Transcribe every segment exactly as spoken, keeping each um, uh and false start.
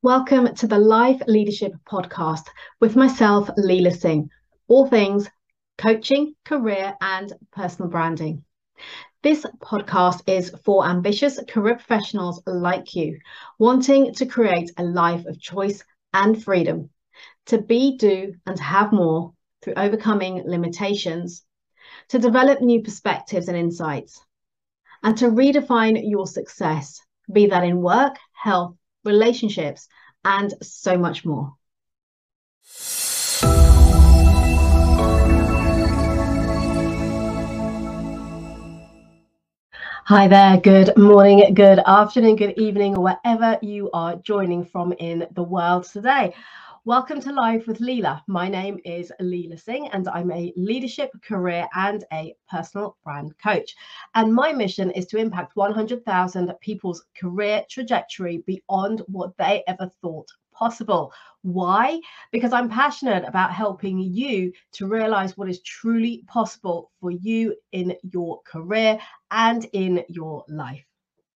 Welcome to the Life Leadership Podcast with myself, Leela Singh, all things coaching, career, and personal branding. This podcast is for ambitious career professionals like you, wanting to create a life of choice and freedom, to be, do, and have more through overcoming limitations, to develop new perspectives and insights, and to redefine your success, be that in work, health, relationships, and so much more. Hi there, good morning, good afternoon, good evening, or wherever you are joining from in the world today. Welcome to Live with Leela. My name is Leela Singh and I'm a leadership, career and a personal brand coach. And my mission is to impact one hundred thousand people's career trajectory beyond what they ever thought possible. Why? Because I'm passionate about helping you to realize what is truly possible for you in your career and in your life.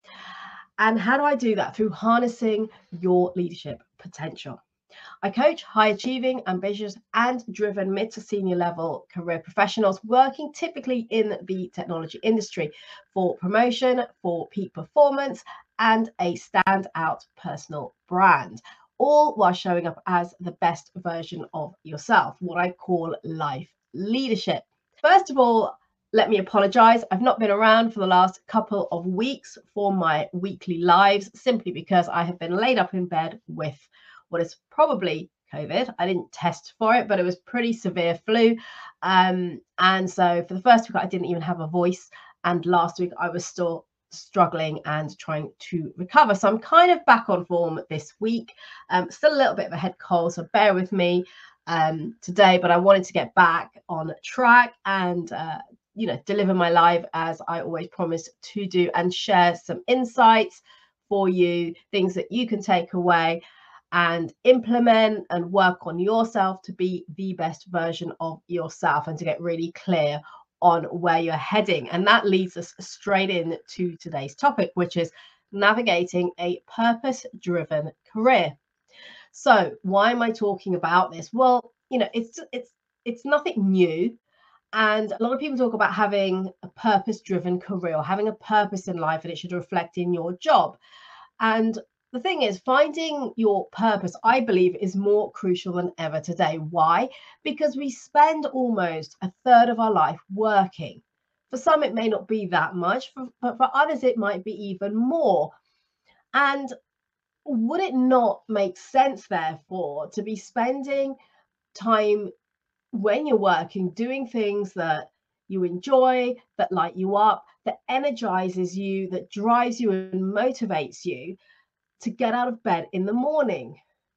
And how do I do that? Through harnessing your leadership potential. I coach high achieving, ambitious, and driven mid to senior level career professionals working typically in the technology industry for promotion, for peak performance, and a standout personal brand, all while showing up as the best version of yourself, what I call life leadership. First of all, let me apologize. I've not been around for the last couple of weeks for my weekly lives, simply because I have been laid up in bed with what is probably COVID. I didn't test for it, but it was pretty severe flu. Um, and so for the first week, I didn't even have a voice. And last week, I was still struggling and trying to recover. So I'm kind of back on form this week. Um, still a little bit of a head cold, so bear with me um, today. But I wanted to get back on track and uh, you know, deliver my live as I always promise to do, and share some insights for you, things that you can take away and implement and work on yourself to be the best version of yourself and to get really clear on where you're heading. And that leads us straight into today's topic, which is navigating a purpose-driven career. So why am I talking about this? Well, you know, it's it's it's nothing new. And a lot of people talk about having a purpose-driven career or having a purpose in life, and it should reflect in your job. And the thing is, finding your purpose, I believe, is more crucial than ever today. Why? Because we spend almost a third of our life working. For some, it may not be that much, but for others, it might be even more. And would it not make sense, therefore, to be spending time when you're working, doing things that you enjoy, that light you up, that energizes you, that drives you and motivates you to get out of bed in the morning?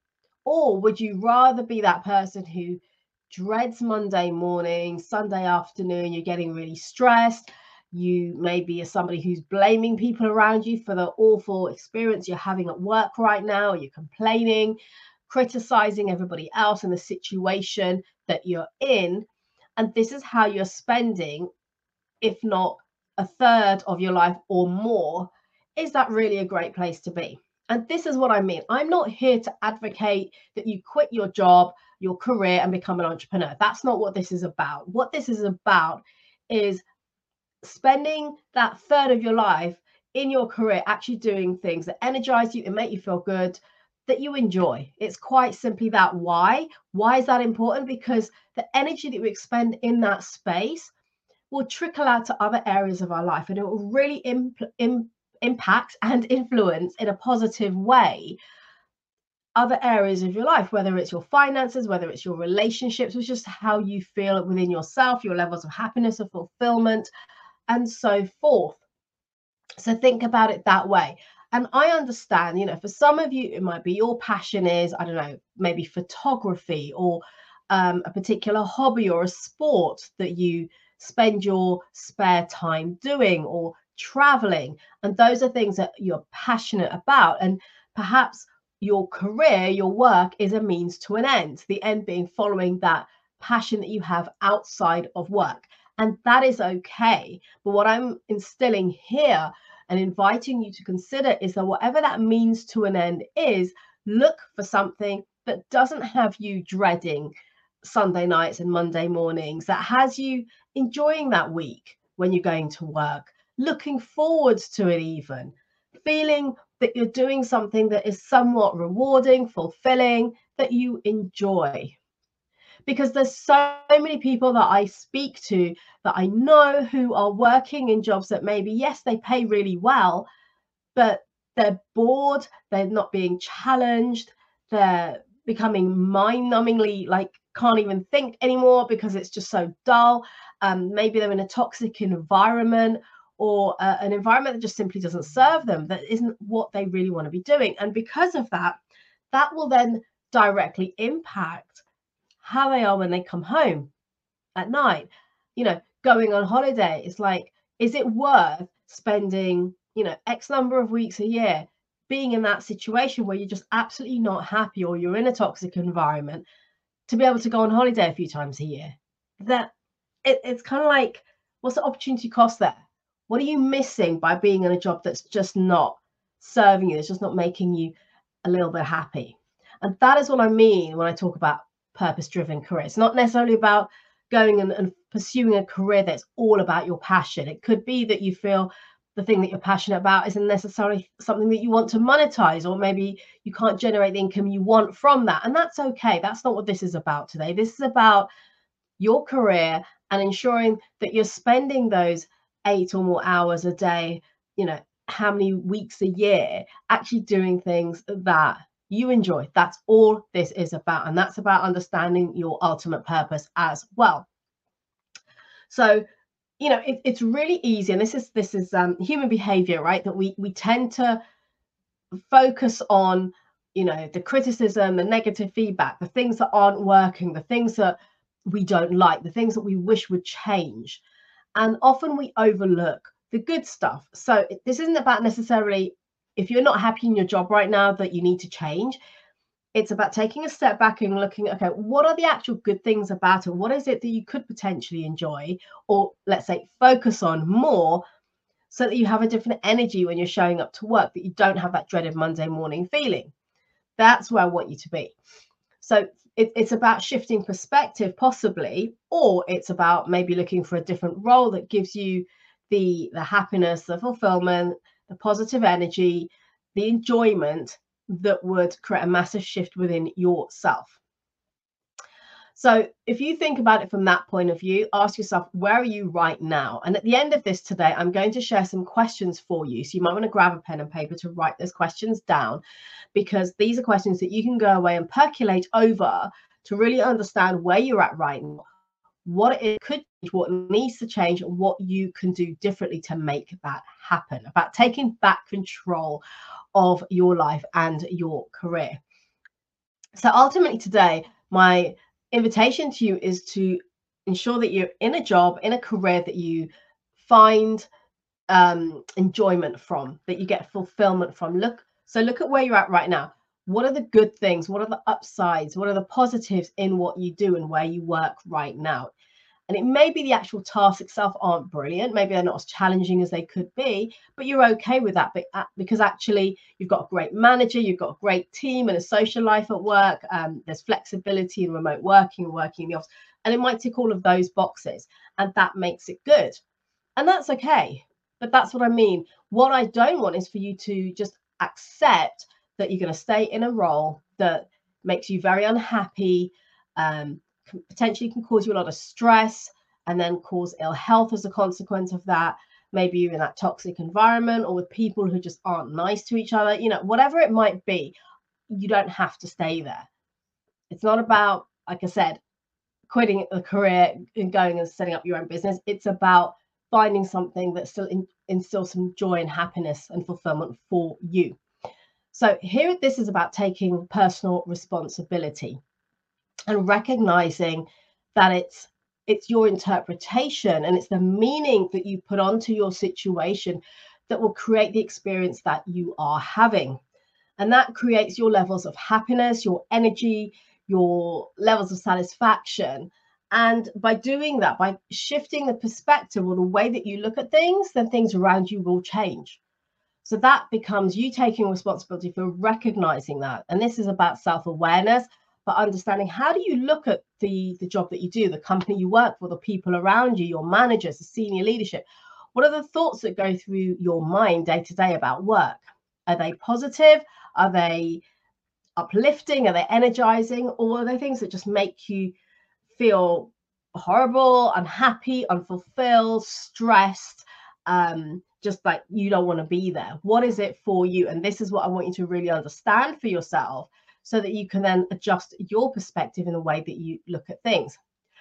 Or would you rather be that person who dreads Monday morning, Sunday afternoon, you're getting really stressed, you maybe are somebody who's blaming people around you for the awful experience you're having at work right now, you're complaining, criticizing everybody else in the situation that you're in, and this is how you're spending, if not a third of your life or more? Is that really a great place to be? And this is what I mean. I'm not here to advocate that you quit your job, your career, and become an entrepreneur. That's not what this is about. What this is about is spending that third of your life in your career actually doing things that energize you and make you feel good, that you enjoy. It's quite simply that. Why? Why is that important? Because the energy that we expend in that space will trickle out to other areas of our life, and it will really imp- imp- impact and influence in a positive way other areas of your life, whether it's your finances, whether it's your relationships, which is how you feel within yourself, your levels of happiness or fulfillment, and so forth. So think about it that way. And I understand, you know, for some of you, it might be your passion is, I don't know, maybe photography, or um, a particular hobby or a sport that you spend your spare time doing, or traveling. And those are things that you're passionate about. And perhaps your career, your work is a means to an end, the end being following that passion that you have outside of work. And that is okay. But what I'm instilling here and inviting you to consider is that whatever that means to an end is, Look for something that doesn't have you dreading Sunday nights and Monday mornings, that has you enjoying that week when you're going to work, looking forward to it, even feeling that you're doing something that is somewhat rewarding, fulfilling, that you enjoy. Because there's so many people that I speak to that I know who are working in jobs that maybe, yes, they pay really well, but they're bored, they're not being challenged, they're becoming mind-numbingly, like, can't even think anymore because it's just so dull. Um, maybe they're in a toxic environment, or uh, an environment that just simply doesn't serve them, that isn't what they really want to be doing. And because of that, that will then directly impact how they are when they come home at night. You know, going on holiday, it's like, is it worth spending, you know, X number of weeks a year being in that situation where you're just absolutely not happy, or you're in a toxic environment, to be able to go on holiday a few times a year? That it, it's kind of like, what's the opportunity cost there? What are you missing by being in a job that's just not serving you? It's just not making you a little bit happy. And that is what I mean when I talk about purpose-driven career. It's not necessarily about going and, and pursuing a career that's all about your passion. It could be that you feel the thing that you're passionate about isn't necessarily something that you want to monetize, or maybe you can't generate the income you want from that. And that's okay. That's not what this is about today. This is about your career and ensuring that you're spending those eight or more hours a day, you know, how many weeks a year, actually doing things that you enjoy. That's all this is about. And that's about understanding your ultimate purpose as well. So, you know, it, it's really easy. And this is this is um, human behavior, right? That we we tend to focus on, you know, the criticism, the negative feedback, the things that aren't working, the things that we don't like, the things that we wish would change. And often we overlook the good stuff. So this isn't about necessarily, if you're not happy in your job right now, that you need to change. It's about taking a step back and looking, okay, what are the actual good things about it? What is it that you could potentially enjoy, or let's say focus on more, so that you have a different energy when you're showing up to work, that you don't have that dreaded Monday morning feeling. That's where I want you to be. So it, it's about shifting perspective, possibly, or it's about maybe looking for a different role that gives you the, the happiness, the fulfillment, the positive energy, the enjoyment that would create a massive shift within yourself. So if you think about it from that point of view, ask yourself, where are you right now? And at the end of this today, I'm going to share some questions for you. So you might want to grab a pen and paper to write those questions down, because these are questions that you can go away and percolate over to really understand where you're at right now, what it could change, what needs to change, and what you can do differently to make that happen. About taking back control of your life and your career. So ultimately today, my invitation to you is to ensure that you're in a job, in a career that you find um, enjoyment from, that you get fulfillment from. Look, so look at where you're at right now. What are the good things? What are the upsides? What are the positives in what you do and where you work right now? And it may be the actual tasks itself aren't brilliant. Maybe they're not as challenging as they could be, but you're okay with that because actually you've got a great manager, you've got a great team and a social life at work. Um, there's flexibility in remote working, working in the office, and it might tick all of those boxes, and that makes it good. And that's okay. But that's what I mean. What I don't want is for you to just accept that you're going to stay in a role that makes you very unhappy, um, potentially can cause you a lot of stress, and then cause ill health as a consequence of that. Maybe you're in that toxic environment, or with people who just aren't nice to each other, you know, whatever it might be. You don't have to stay there. It's not about, like I said, quitting a career and going and setting up your own business. It's about finding something that still in, instills some joy and happiness and fulfillment for you. So here, this is about taking personal responsibility and recognizing that it's it's your interpretation and it's the meaning that you put onto your situation that will create the experience that you are having. And that creates your levels of happiness, your energy, your levels of satisfaction. And by doing that, by shifting the perspective or the way that you look at things, then things around you will change. So that becomes you taking responsibility for recognizing that. And this is about self-awareness, but understanding how do you look at the, the job that you do, the company you work for, the people around you, your managers, the senior leadership. What are the thoughts that go through your mind day to day about work? Are they positive? Are they uplifting? Are they energizing? Or are they things that just make you feel horrible, unhappy, unfulfilled, stressed, um, just like you don't want to be there? What is it for you? And this is what I want you to really understand for yourself so that you can then adjust your perspective in the way that you look at things.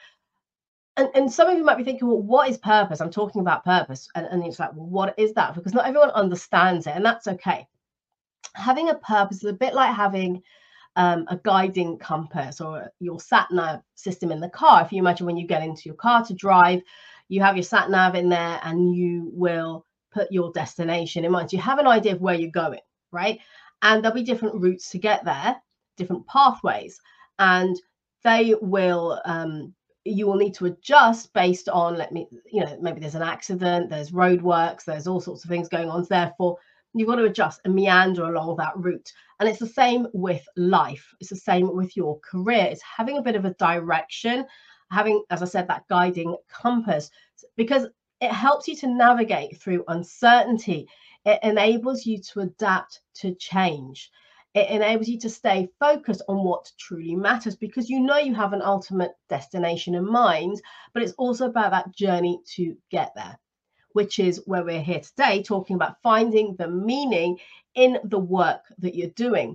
And, and some of you might be thinking, well, what is purpose? I'm talking about purpose. And, and it's like, well, what is that? Because not everyone understands it, and that's okay. Having a purpose is a bit like having um, a guiding compass or your sat nav system in the car. If you imagine when you get into your car to drive, you have your sat nav in there and you will put your destination in mind. So you have an idea of where you're going, right? And there'll be different routes to get there, different pathways, and they will, um, you will need to adjust based on, let me, you know, maybe there's an accident, there's roadworks, there's all sorts of things going on. Therefore, you've got to adjust and meander along that route. And it's the same with life. It's the same with your career. It's having a bit of a direction, having, as I said, that guiding compass, because it helps you to navigate through uncertainty. It enables you to adapt to change. It enables you to stay focused on what truly matters, because you know you have an ultimate destination in mind, but it's also about that journey to get there, which is where we're here today, talking about finding the meaning in the work that you're doing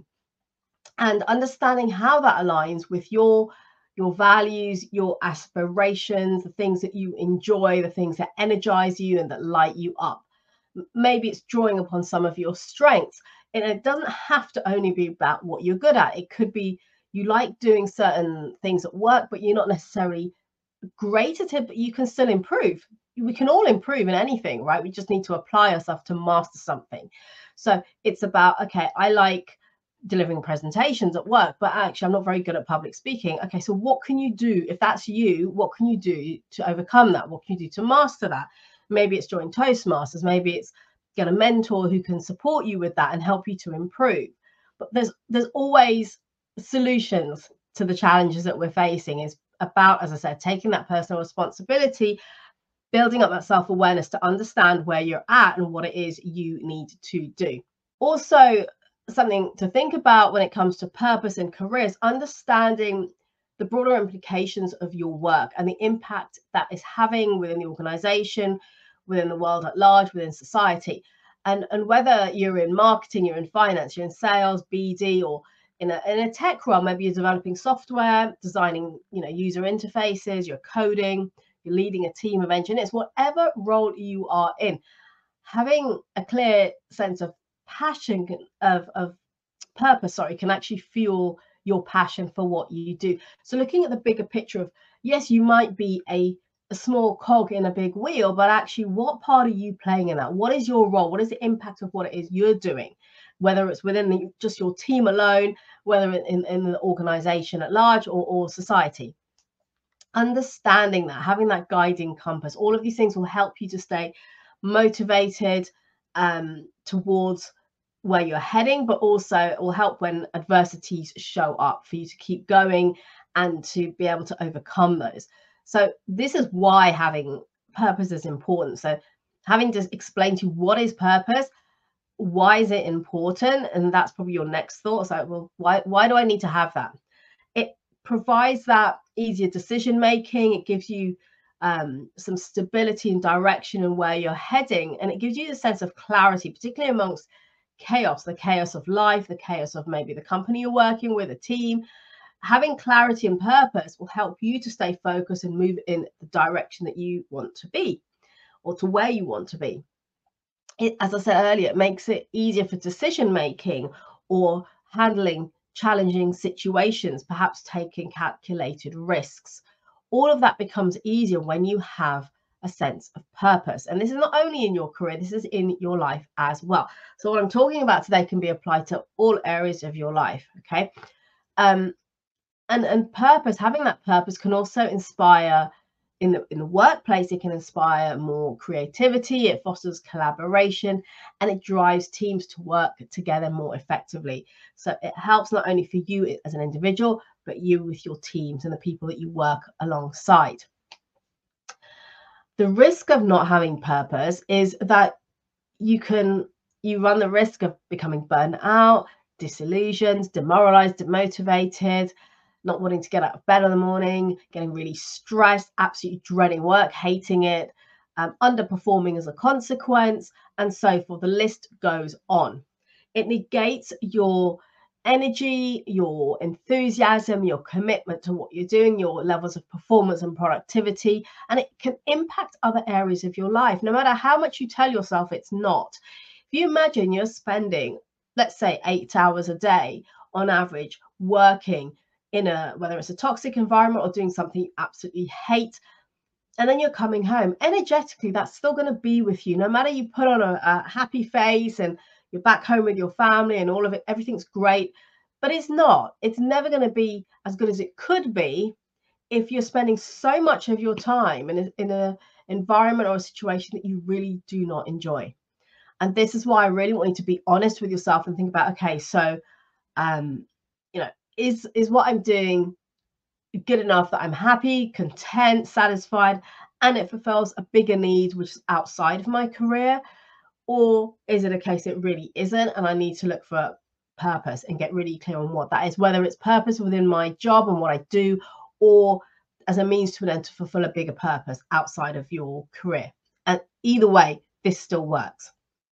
and understanding how that aligns with your, your values, your aspirations, the things that you enjoy, the things that energize you and that light you up. Maybe it's drawing upon some of your strengths. And it doesn't have to only be about what you're good at. It could be you like doing certain things at work, but you're not necessarily great at it, but you can still improve. We can all improve in anything, right? We just need to apply ourselves to master something. So it's about, okay, I like delivering presentations at work, but actually I'm not very good at public speaking. Okay, so what can you do? If that's you, what can you do to overcome that? What can you do to master that? Maybe it's join Toastmasters, maybe it's get a mentor who can support you with that and help you to improve. But there's there's always solutions to the challenges that we're facing. Is about, as I said, taking that personal responsibility, building up that self-awareness to understand where you're at and what it is you need to do. Also, something to think about when it comes to purpose and careers, understanding the broader implications of your work and the impact that is having within the organization, within the world at large, within society. And, and whether you're in marketing, you're in finance, you're in sales, B D, or in a, in a tech role, maybe you're developing software, designing, you know, user interfaces, you're coding, you're leading a team of engineers, whatever role you are in, having a clear sense of passion, of, of purpose, sorry, can actually fuel your passion for what you do. So looking at the bigger picture of, yes, you might be a, a small cog in a big wheel, but actually what part are you playing in that? What is your role? What is the impact of what it is you're doing? Whether it's within the, just your team alone, whether in, in the organization at large, or, or society. Understanding that, having that guiding compass, all of these things will help you to stay motivated um, towards where you're heading, but also it will help when adversities show up for you to keep going and to be able to overcome those. So this is why having purpose is important. So having to explain to you what is purpose, why is it important, and that's probably your next thought. So, well, why why do I need to have that? It provides that easier decision making. It gives you um, some stability and direction in where you're heading, and it gives you a sense of clarity, particularly amongst chaos, the chaos of life, the chaos of maybe the company you're working with, a team. Having clarity and purpose will help you to stay focused and move in the direction that you want to be, or to where you want to be. It, as I said earlier, it makes it easier for decision making or handling challenging situations, perhaps taking calculated risks. All of that becomes easier when you have a sense of purpose. And this is not only in your career, this is in your life as well. So what I'm talking about today can be applied to all areas of your life, okay? Um, and, and purpose, having that purpose can also inspire in the in the workplace, it can inspire more creativity, it fosters collaboration, and it drives teams to work together more effectively. So it helps not only for you as an individual, but you with your teams and the people that you work alongside. The risk of not having purpose is that you can you run the risk of becoming burnt out, disillusioned, demoralized, demotivated, not wanting to get out of bed in the morning, getting really stressed, absolutely dreading work, hating it, um, underperforming as a consequence, and so forth. The list goes on. It negates your energy, your enthusiasm, your commitment to what you're doing, your levels of performance and productivity, and it can impact other areas of your life, no matter how much you tell yourself it's not. If you imagine you're spending, let's say, eight hours a day on average working in a, whether it's a toxic environment or doing something you absolutely hate, and then you're coming home, energetically, that's still going to be with you, no matter you put on a, a happy face and you're back home with your family and all of it, everything's great, but it's not. It's never going to be as good as it could be if you're spending so much of your time in a, in a environment or a situation that you really do not enjoy. And this is why I really want you to be honest with yourself and think about, okay, so, um, you know, is is what I'm doing good enough that I'm happy, content, satisfied, and it fulfills a bigger need which is outside of my career? Or is it a case it really isn't, and I need to look for purpose and get really clear on what that is, whether it's purpose within my job and what I do, or as a means to an end to fulfill a bigger purpose outside of your career. And either way, this still works.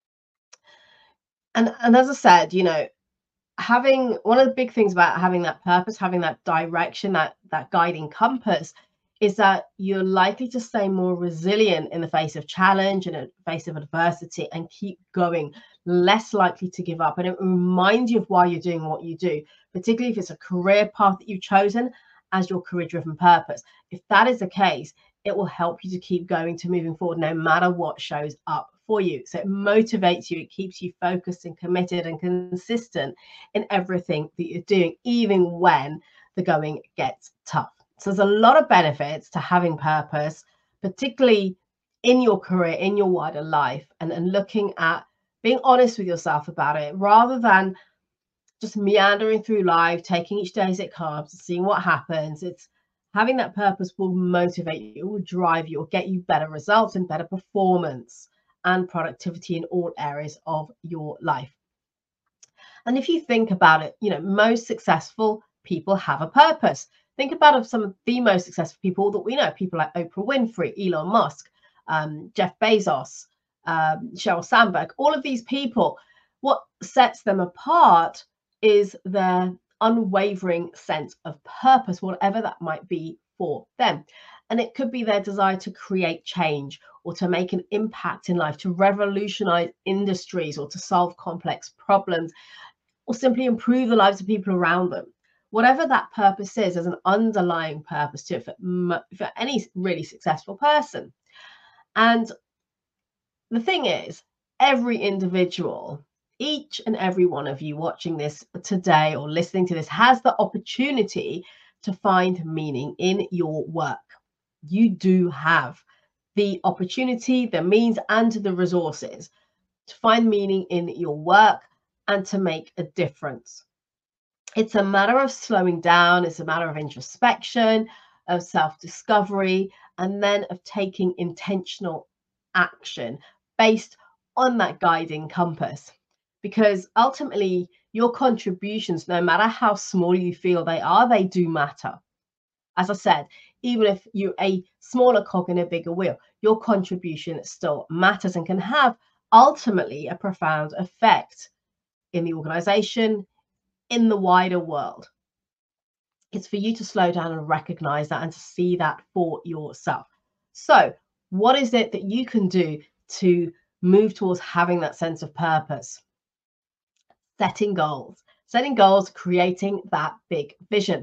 And, and as I said, you know, having one of the big things about having that purpose, having that direction, that that guiding compass, is that you're likely to stay more resilient in the face of challenge and in the face of adversity and keep going, less likely to give up. And it reminds you of why you're doing what you do, particularly if it's a career path that you've chosen as your career-driven purpose. If that is the case, it will help you to keep going, to moving forward, no matter what shows up for you. So it motivates you, it keeps you focused and committed and consistent in everything that you're doing, even when the going gets tough. So there's a lot of benefits to having purpose, particularly in your career, in your wider life, and, and looking at being honest with yourself about it, rather than just meandering through life, taking each day as it comes, seeing what happens. It's having that purpose will motivate you, it will drive you, will get you better results and better performance and productivity in all areas of your life. And if you think about it, you know, most successful people have a purpose. Think about some of the most successful people that we know, people like Oprah Winfrey, Elon Musk, um, Jeff Bezos, um, Sheryl Sandberg, all of these people. What sets them apart is their unwavering sense of purpose, whatever that might be for them. And it could be their desire to create change or to make an impact in life, to revolutionize industries or to solve complex problems, or simply improve the lives of people around them. Whatever that purpose is, there's an underlying purpose to it for, for any really successful person. And the thing is, every individual, each and every one of you watching this today or listening to this, has the opportunity to find meaning in your work. You do have the opportunity, the means, and the resources to find meaning in your work and to make a difference. It's a matter of slowing down. It's a matter of introspection, of self-discovery, and then of taking intentional action based on that guiding compass. Because ultimately, your contributions, no matter how small you feel they are, they do matter. As I said, even if you're a smaller cog in a bigger wheel, your contribution still matters and can have ultimately a profound effect in the organization, in the wider world. It's for you to slow down and recognize that and to see that for yourself. So what is it that you can do to move towards having that sense of purpose? Setting goals, setting goals, creating that big vision.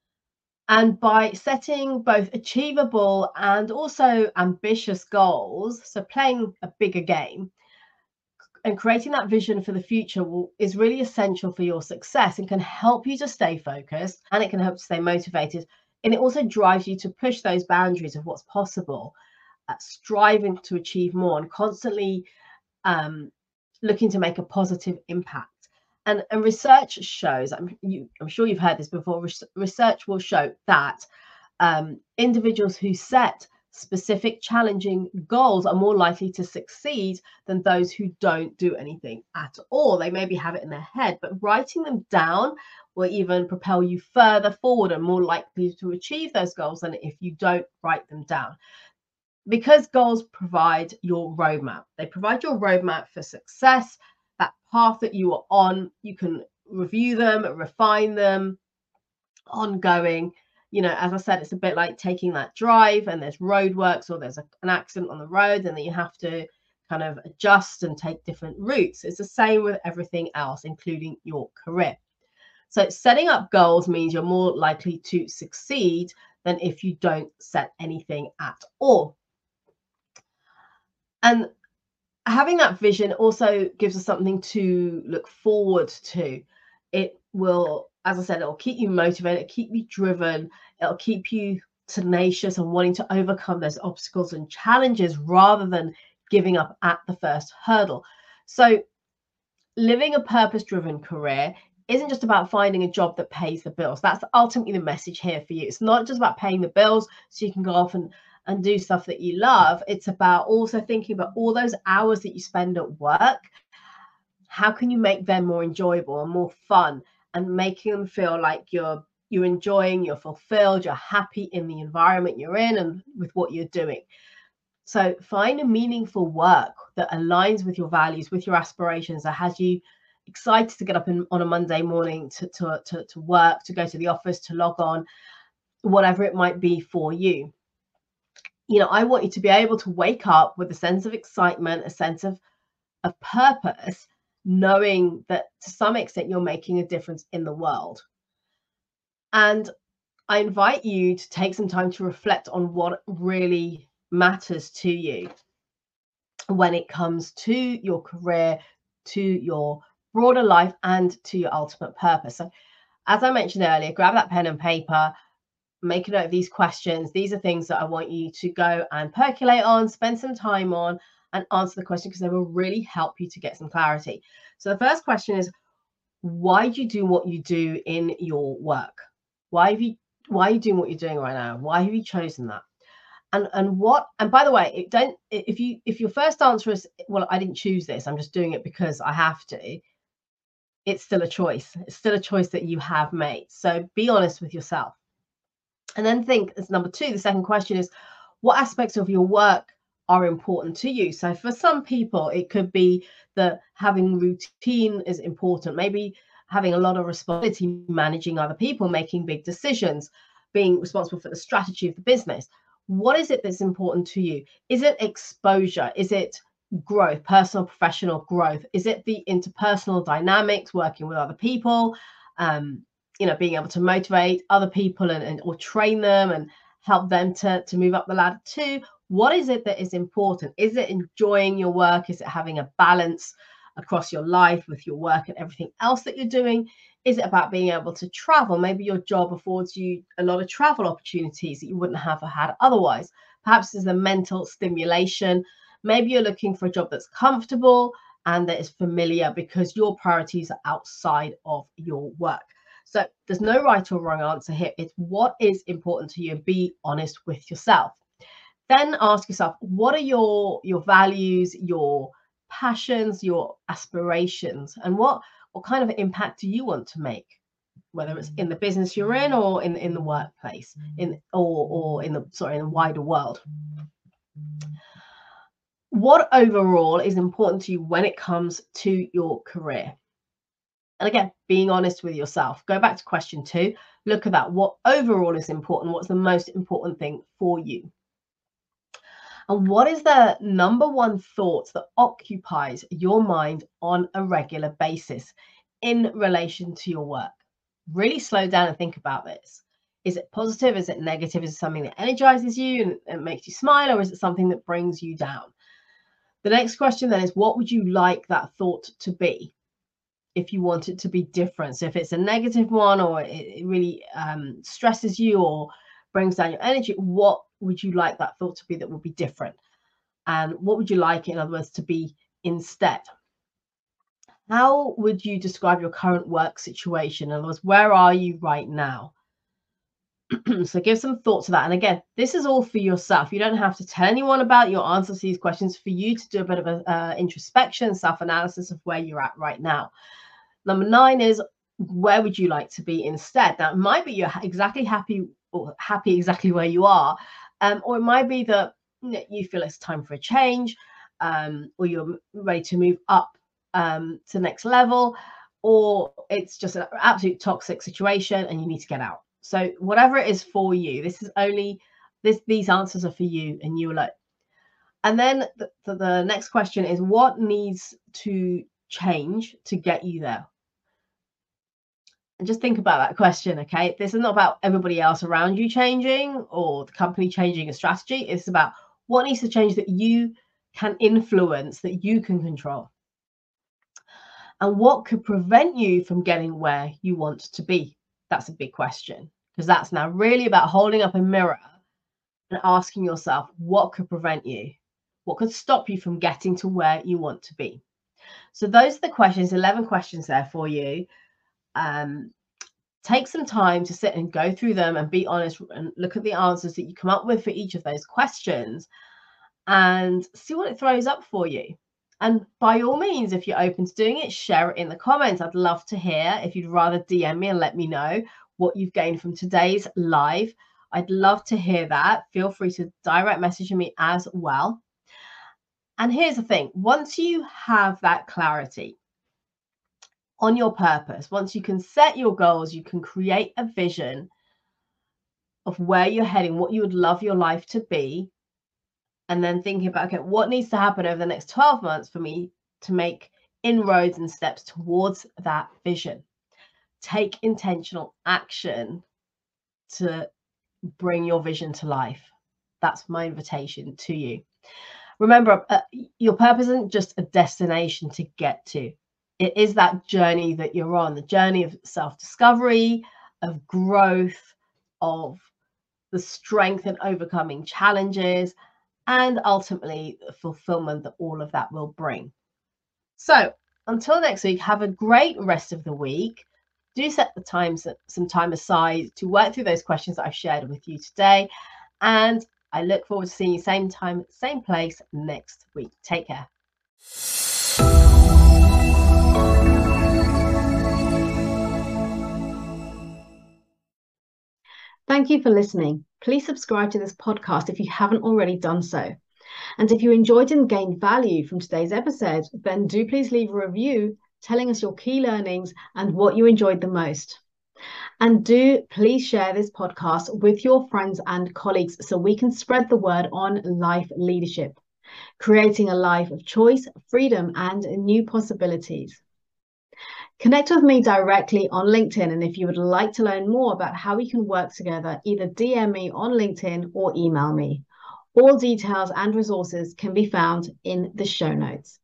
And by setting both achievable and also ambitious goals, so playing a bigger game, and creating that vision for the future will, is really essential for your success and can help you to stay focused, and it can help to stay motivated And it also drives you to push those boundaries of what's possible, uh, striving to achieve more and constantly um, looking to make a positive impact. And, and research shows, I'm, you, I'm sure you've heard this before, research will show that um, individuals who set specific challenging goals are more likely to succeed than those who don't do anything at all. They maybe have it in their head, but writing them down will even propel you further forward and more likely to achieve those goals than if you don't write them down. Because goals provide your roadmap. They provide your roadmap for success, that path that you are on. You can review them, refine them, ongoing. You know, as I said, it's a bit like taking that drive and there's roadworks or there's a, an accident on the road and then you have to kind of adjust and take different routes. It's the same with everything else, including your career. So setting up goals means you're more likely to succeed than if you don't set anything at all. And having that vision also gives us something to look forward to. It will, as I said, it'll keep you motivated, keep you driven, it'll keep you tenacious and wanting to overcome those obstacles and challenges rather than giving up at the first hurdle. So living a purpose-driven career isn't just about finding a job that pays the bills. That's ultimately the message here for you. It's not just about paying the bills so you can go off and and do stuff that you love. It's about also thinking about all those hours that you spend at work. How can you make them more enjoyable and more fun, and making them feel like you're you're enjoying, you're fulfilled, you're happy in the environment you're in and with what you're doing. So find a meaningful work that aligns with your values, with your aspirations, that has you excited to get up in, on a Monday morning to, to, to, to work, to go to the office, to log on, whatever it might be for you. You know, I want you to be able to wake up with a sense of excitement, a sense of, of purpose, knowing that to some extent you're making a difference in the world. And I invite you to take some time to reflect on what really matters to you when it comes to your career, to your broader life, and to your ultimate purpose. So, as I mentioned earlier, grab that pen and paper, make a note of these questions. These are things that I want you to go and percolate on, spend some time on, and answer the question, because they will really help you to get some clarity. So the first question is, why do you do what you do in your work? Why have you why are you doing what you're doing right now? Why have you chosen that? And and what, and by the way, it don't if you if your first answer is, well, I didn't choose this, I'm just doing it because I have to, it's still a choice. It's still a choice that you have made. So be honest with yourself. And then think, as number two, the second question is, what aspects of your work are important to you? So for some people, it could be that having routine is important. Maybe having a lot of responsibility, managing other people, making big decisions, being responsible for the strategy of the business. What is it that's important to you? Is it exposure? Is it growth, personal, professional growth? Is it the interpersonal dynamics, working with other people? Um, you know, being able to motivate other people and, and or train them and help them to, to move up the ladder too. What is it that is important? Is it enjoying your work? Is it having a balance across your life with your work and everything else that you're doing? Is it about being able to travel? Maybe your job affords you a lot of travel opportunities that you wouldn't have had otherwise. Perhaps there's a mental stimulation. Maybe you're looking for a job that's comfortable and that is familiar because your priorities are outside of your work. So there's no right or wrong answer here. It's what is important to you, and be honest with yourself. Then ask yourself, what are your, your values, your passions, your aspirations, and what, what kind of impact do you want to make, whether it's in the business you're in or in, in the workplace, in or, or in the sorry, in the wider world. What overall is important to you when it comes to your career? And again, being honest with yourself. Go back to question two. Look at that. What overall is important? What's the most important thing for you? And what is the number one thought that occupies your mind on a regular basis in relation to your work? Really slow down and think about this. Is it positive? Is it negative? Is it something that energizes you and, and makes you smile? Or is it something that brings you down? The next question then is, what would you like that thought to be if you want it to be different? So if it's a negative one, or it, it really um, stresses you or brings down your energy, what would you like that thought to be that would be different? And what would you like, in other words, to be instead? How would you describe your current work situation? In other words, where are you right now? So give some thought to that. And again, this is all for yourself. You don't have to tell anyone about your answers to these questions, for you to do a bit of a uh, introspection, self-analysis of where you're at right now. Number nine is, where would you like to be instead? Now, it might be you're exactly happy or happy exactly where you are. Um, or it might be that you know, you feel it's time for a change, um, or you're ready to move up um, to the next level, or it's just an absolute toxic situation and you need to get out. So whatever it is for you, this is only, this, these answers are for you and you alone. And then the, the, the next question is, what needs to change to get you there? And just think about that question, okay? This is not about everybody else around you changing or the company changing a strategy. It's about what needs to change that you can influence, that you can control. And what could prevent you from getting where you want to be? That's a big question, because that's now really about holding up a mirror and asking yourself, what could prevent you? What could stop you from getting to where you want to be? So those are the questions, eleven questions there for you. Um, take some time to sit and go through them and be honest and look at the answers that you come up with for each of those questions and see what it throws up for you. And by all means, if you're open to doing it, share it in the comments. I'd love to hear. If you'd rather D M me and let me know what you've gained from today's live, I'd love to hear that. Feel free to direct message me as well. And here's the thing, once you have that clarity on your purpose, once you can set your goals, you can create a vision of where you're heading, what you would love your life to be, and then thinking about, okay, what needs to happen over the next twelve months for me to make inroads and steps towards that vision. Take intentional action to bring your vision to life. That's my invitation to you. Remember, uh, your purpose isn't just a destination to get to. It is that journey that you're on, the journey of self-discovery, of growth, of the strength and overcoming challenges, and ultimately the fulfillment that all of that will bring. So until next week, have a great rest of the week. Do set the time, some time aside to work through those questions that I've shared with you today. And I look forward to seeing you same time, same place next week. Take care. Thank you for listening. Please subscribe to this podcast if you haven't already done so. And if you enjoyed and gained value from today's episode, then do please leave a review telling us your key learnings and what you enjoyed the most. And do please share this podcast with your friends and colleagues so we can spread the word on life leadership, creating a life of choice, freedom, and new possibilities. Connect with me directly on LinkedIn, and if you would like to learn more about how we can work together, either D M me on LinkedIn or email me. All details and resources can be found in the show notes.